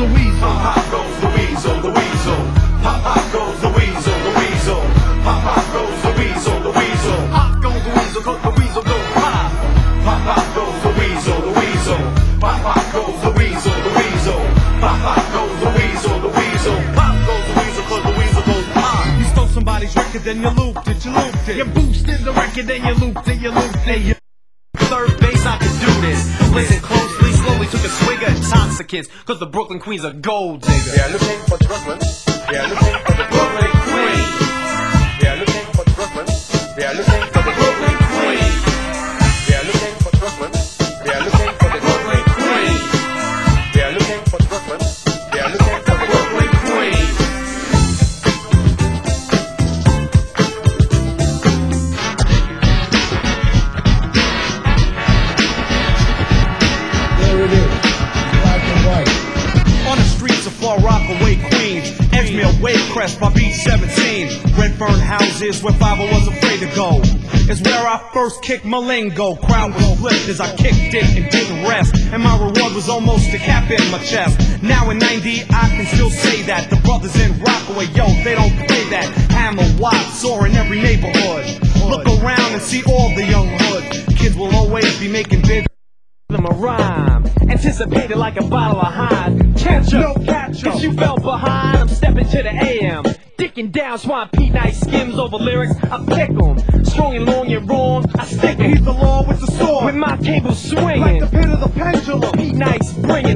the weasel. Pop pop goes the weasel, the weasel. Pop pop goes the weasel, the weasel. Pop pop goes the weasel, the weasel. Pop goes the weasel, 'cause the weasel goes pop. Pop pop goes the weasel, the weasel. Pop pop goes the weasel, the weasel. Pop pop goes the weasel, the weasel. Pop goes the weasel, 'cause the weasel goes pop. You stole somebody's record, then you looped it, you looped it. You boosted the record, then you looped it, you looped it. You third base, I can do this. Listen closely, slowly took a swig of intoxicants, 'cause the Brooklyn Queen's a gold digger. They are looking for Brooklyn. They are looking for the Brooklyn Queen. They are looking for Brooklyn. They are looking for the Brooklyn Queen. They are looking for Brooklyn. They are looking for the Brooklyn Queen. They are looking for Brooklyn. They are looking for the Brooklyn Queen. There it is, black and white. On the streets of Far Rockaway, Queens, Edgemere, Wavecrest by B17. Redfern houses where 5 was afraid to go. It's where I first kicked Malingo. Crowd was flipped as I kicked it and didn't rest. And my reward was almost a cap in my chest. Now in 90, I can still say that the brothers in Rockaway, yo, they don't play that. Hammer, Watts, saw in every neighborhood. Look around and see all the young hood. Kids will always be making big them a rhyme, anticipated like a bottle of Heinz. Catch up, no catch up. Cause you fell behind. I'm stepping to the AM, dicking down Swamp Pete Nice skims over lyrics. I pick 'em, strong and long and wrong. I stick 'em. He's the law with the sword, with my cable swinging, like the pin of the pendulum. Pete Nice bringing.